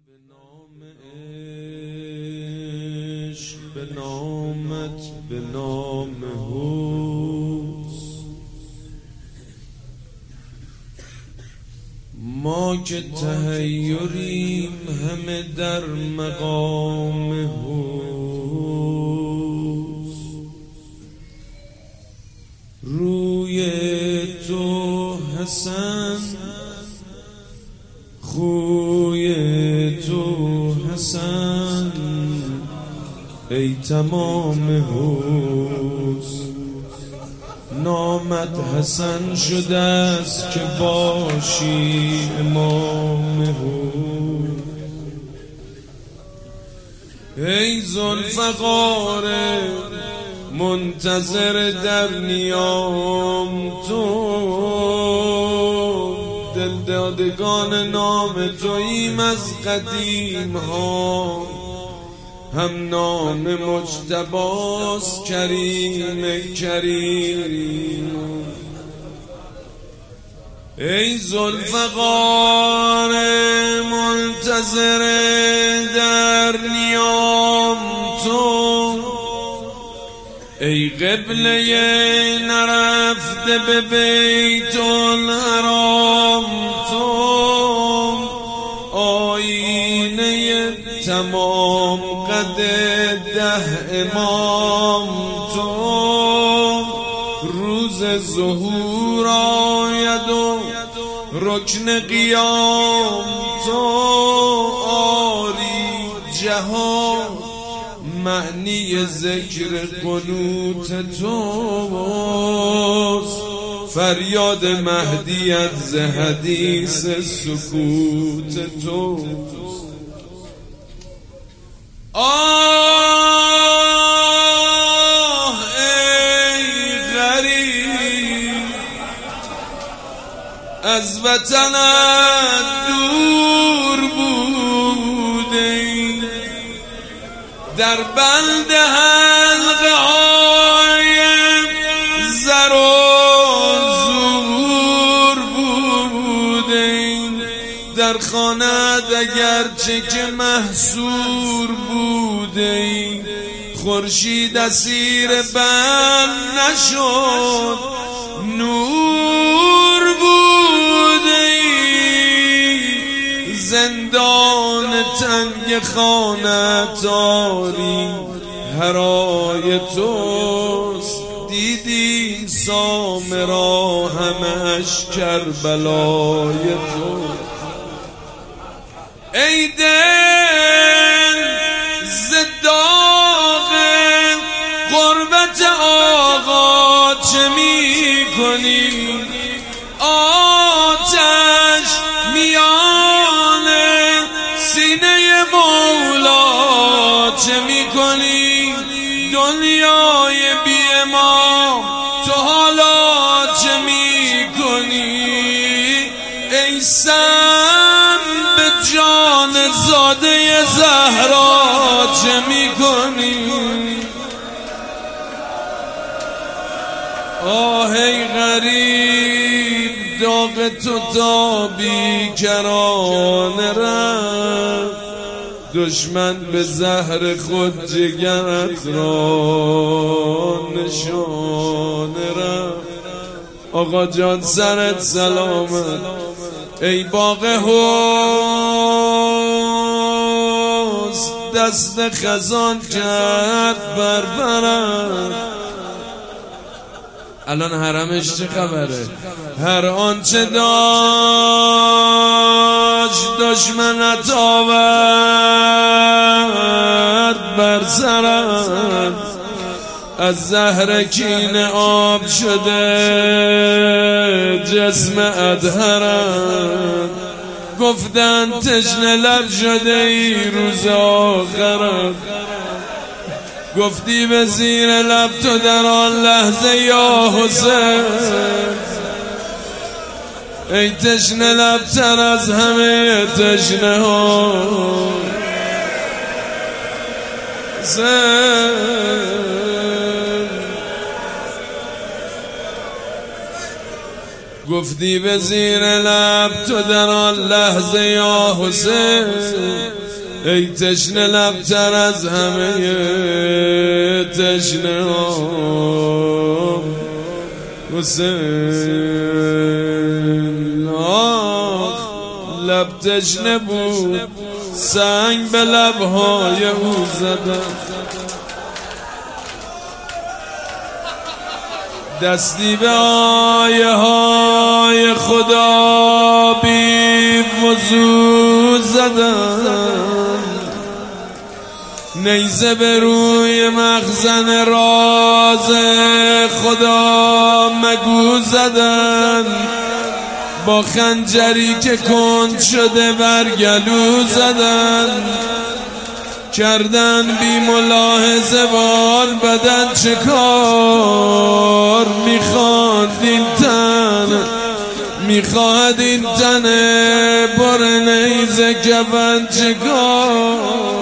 به نام عشق، به نامت، به نام حسن، ما که تحیریم همه در مقام حسن. روی تو حسن، خوی تو حسن، ای تمام حسن. نامت حسن شده است که باشی امام حسن. ای ذوالفقار منتظر در نیام تو، دلدادگان نام توییم از قدیم ها، هم نام مجتباست کریم کریم. ای ذوالفقار منتظر در نیام تو، ای قبله نرفته به بیت الحرام تو، آینه تمام قد 10 امام تو. روز ظهور آید و رکن قیام تو، آری جهان معنی ذکر قنوت توست. فریاد مهدیت ز حدیث سکوت توست. آه ای غریب از وطنت دور بودی، در بند حلقه های زر و زور بودی، در خانه‌ات اگرچه که محصور بودی، خورشید اسیر بند نشد نور بودی. زندان تنگ خانه تاری هرای توست، دیدی سامرا همش کربلای تو. ای دل ز داغ غربت آقا چه می کنی؟ آتش میان سینه مولا چه می کنی؟ دنیای بی ما تو حالا چه می کنی؟ ای سم به جان زاده زهرا چه می کنی؟ آه ای غریب داغ تو تا بیکران رفت، دشمن به زهر خود جگرت را نشان رفت. آقا جان سرت سلامت، ای باغ حسن دست خزان کرد بربرد. الان حرمش چه خبره؟ هر آنچه داشت دشمنت آورد بر سرت، از زهر کینه آب شده جسم ادهرت. گفتن تشنه لب شده ای روز آخرت، گفتی به زیر لب تو در آن لحظه یا حسین. ای تشنه لب تر از همه تشنه ها گفتی به زیر لب تو در آن لحظه یا حسین، ای تشنه لب تر از همه تشنه ها حسین. آخ لب تشنه بود، سنگ به لبهای او زدم، دستی به آیه های خدا بی وضو زدم، نیزه به روی مخزن راز خدا مگو زدن، با خنجری که کند شده بر گلو زدن، کردن بی ملاحظه بار بدن چه کار، میخواهد این تن بر نیزه کفن چه کار.